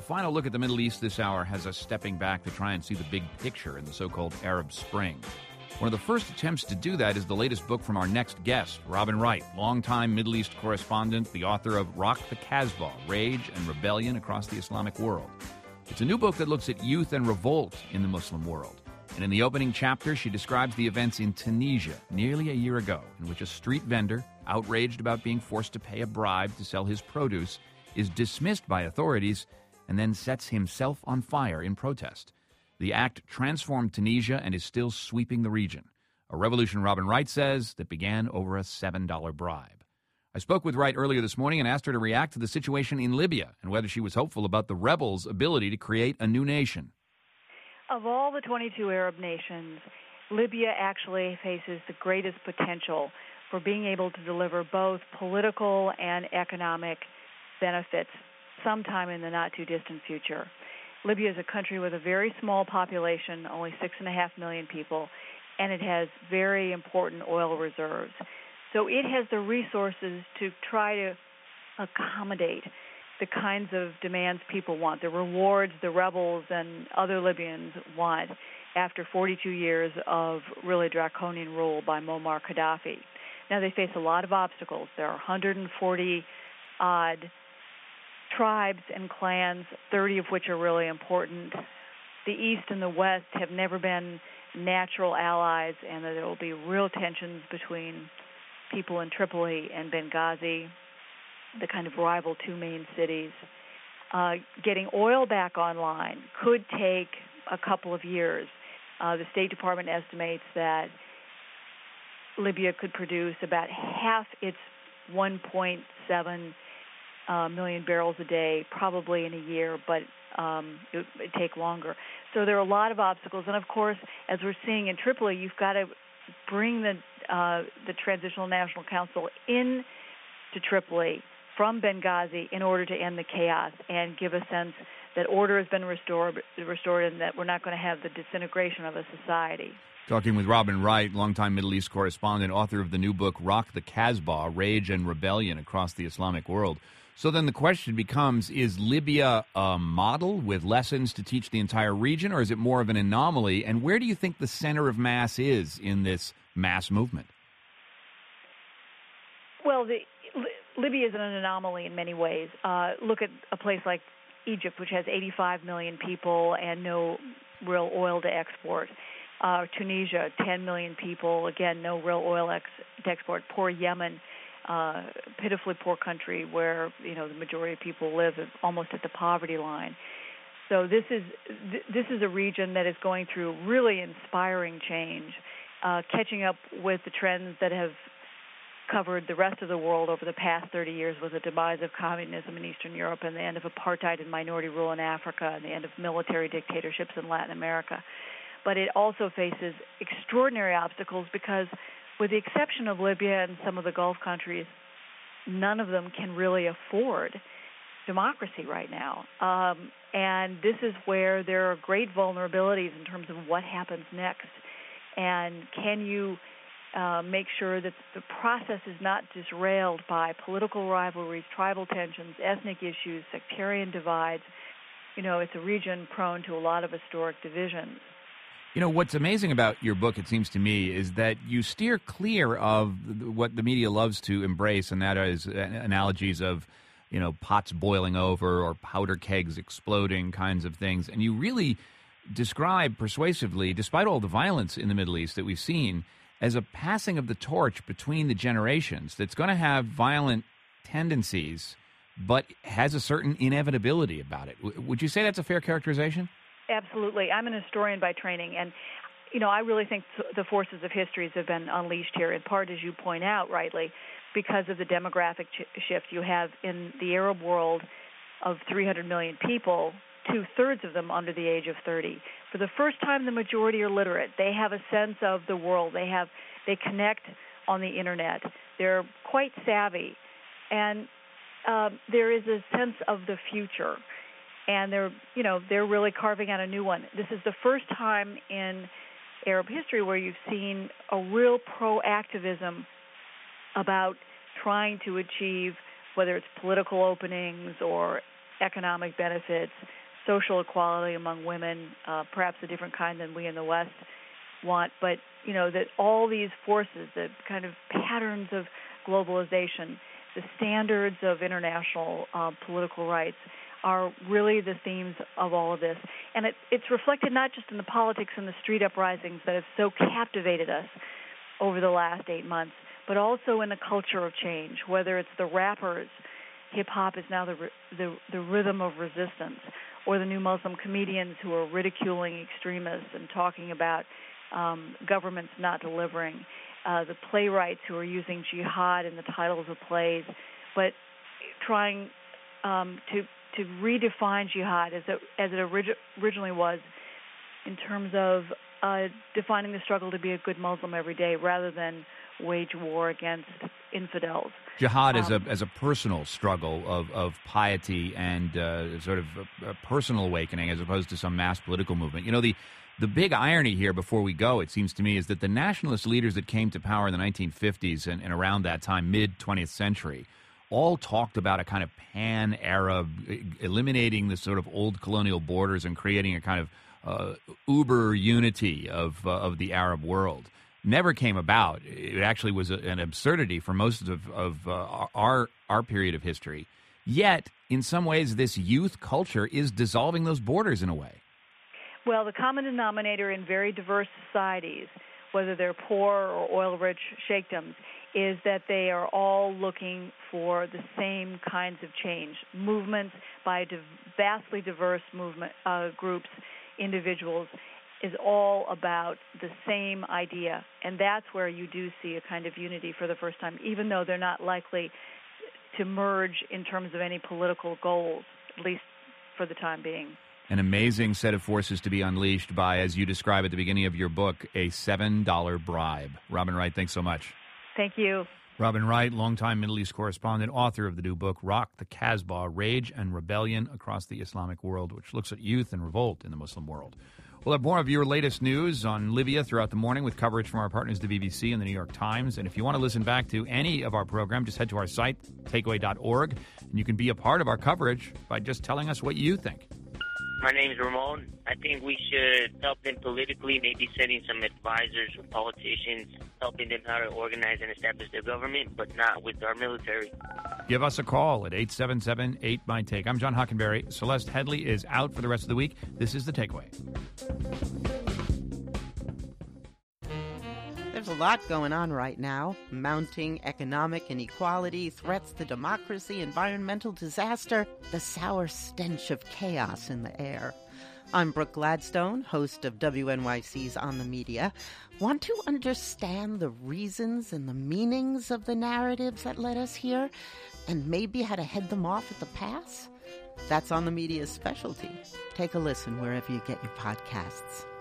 final look at the Middle East this hour has us stepping back to try and see the big picture in the so-called Arab Spring. One of the first attempts to do that is the latest book from our next guest, Robin Wright, longtime Middle East correspondent, the author of Rock the Kasbah, Rage and Rebellion Across the Islamic World. It's a new book that looks at youth and revolt in the Muslim world. And in the opening chapter, she describes the events in Tunisia nearly a year ago, in which a street vendor, outraged about being forced to pay a bribe to sell his produce, is dismissed by authorities and then sets himself on fire in protest. The act transformed Tunisia and is still sweeping the region. A revolution, Robin Wright says, that began over a $7 bribe. I spoke with Wright earlier this morning and asked her to react to the situation in Libya and whether she was hopeful about the rebels' ability to create a new nation. Of all the 22 Arab nations, Libya actually faces the greatest potential for being able to deliver both political and economic benefits sometime in the not-too-distant future. Libya is a country with a very small population, only 6.5 million people, and it has very important oil reserves. So it has the resources to try to accommodate the kinds of demands people want, the rewards the rebels and other Libyans want after 42 years of really draconian rule by Muammar Gaddafi. Now, they face a lot of obstacles. There are 140-odd tribes and clans, 30 of which are really important. The East and the West have never been natural allies, and there will be real tensions between people in Tripoli and Benghazi, the kind of rival two main cities. Getting oil back online could take a couple of years. The State Department estimates that Libya could produce about half its 1.7 million barrels a day, probably in a year, but it would take longer. So there are a lot of obstacles. And, of course, as we're seeing in Tripoli, you've got to bring the Transitional National Council in to Tripoli from Benghazi in order to end the chaos and give a sense that order has been restored and that we're not going to have the disintegration of a society. Talking with Robin Wright, longtime Middle East correspondent, author of the new book, Rock the Kasbah, Rage and Rebellion Across the Islamic World. So then the question becomes, is Libya a model with lessons to teach the entire region, or is it more of an anomaly? And where do you think the center of mass is in this mass movement? Well, Libya is an anomaly in many ways. Look at a place like Egypt, which has 85 million people and no real oil to export. Tunisia, 10 million people, again, no real oil to export. Poor Yemen, pitifully poor country where the majority of people live almost at the poverty line. So this is a region that is going through really inspiring change, catching up with the trends that have covered the rest of the world over the past 30 years with the demise of communism in Eastern Europe and the end of apartheid and minority rule in Africa and the end of military dictatorships in Latin America. But it also faces extraordinary obstacles because, with the exception of Libya and some of the Gulf countries, none of them can really afford democracy right now. And this is where there are great vulnerabilities in terms of what happens next. And can you make sure that the process is not derailed by political rivalries, tribal tensions, ethnic issues, sectarian divides? It's a region prone to a lot of historic divisions. What's amazing about your book, it seems to me, is that you steer clear of what the media loves to embrace, and that is analogies of, pots boiling over or powder kegs exploding kinds of things. And you really describe persuasively, despite all the violence in the Middle East that we've seen, as a passing of the torch between the generations that's going to have violent tendencies, but has a certain inevitability about it. Would you say that's a fair characterization? Absolutely. I'm an historian by training, and I really think the forces of history have been unleashed here, in part, as you point out rightly, because of the demographic shift you have in the Arab world of 300 million people, 2/3 of them under the age of 30. For the first time, the majority are literate. They have a sense of the world. They connect on the internet. They're quite savvy, and there is a sense of the future. And they're really carving out a new one. This is the first time in Arab history where you've seen a real proactivism about trying to achieve, whether it's political openings or economic benefits, social equality among women, perhaps a different kind than we in the West want, but that all these forces, the kind of patterns of globalization, the standards of international political rights are really the themes of all of this. And it's reflected not just in the politics and the street uprisings that have so captivated us over the last 8 months, but also in the culture of change, whether it's the rappers, hip-hop is now the rhythm of resistance, or the new Muslim comedians who are ridiculing extremists and talking about governments not delivering, the playwrights who are using jihad in the titles of plays, but trying to redefine jihad as it originally was, in terms of defining the struggle to be a good Muslim every day rather than wage war against infidels. Jihad as a personal struggle of piety and sort of a personal awakening as opposed to some mass political movement. The big irony here, before we go, it seems to me, is that the nationalist leaders that came to power in the 1950s and around that time, mid-20th century, all talked about a kind of pan-Arab, eliminating the sort of old colonial borders and creating a kind of uber unity of the Arab world. Never came about. It actually was an absurdity for most of our period of history. Yet, in some ways, this youth culture is dissolving those borders in a way. Well, the common denominator in very diverse societies, whether they're poor or oil-rich sheikdoms, is that they are all looking for the same kinds of change. Movements by vastly diverse groups, individuals, is all about the same idea. And that's where you do see a kind of unity for the first time, even though they're not likely to merge in terms of any political goals, at least for the time being. An amazing set of forces to be unleashed by, as you describe at the beginning of your book, a $7 bribe. Robin Wright, thanks so much. Thank you. Robin Wright, longtime Middle East correspondent, author of the new book, Rock the Casbah, Rage and Rebellion Across the Islamic World, which looks at youth and revolt in the Muslim world. We'll have more of your latest news on Libya throughout the morning with coverage from our partners, the BBC and the New York Times. And if you want to listen back to any of our program, just head to our site, takeaway.org, and you can be a part of our coverage by just telling us what you think. My name is Ramon. I think we should help them politically, maybe sending some advisors or politicians, helping them how to organize and establish their government, but not with our military. Give us a call at 877-8-MY-TAKE. I'm John Hockenberry. Celeste Headley is out for the rest of the week. This is The Takeaway. There's a lot going on right now. Mounting economic inequality, threats to democracy, environmental disaster, the sour stench of chaos in the air. I'm Brooke Gladstone, host of WNYC's On the Media. Want to understand the reasons and the meanings of the narratives that led us here, and maybe how to head them off at the pass? That's On the Media's specialty. Take a listen wherever you get your podcasts.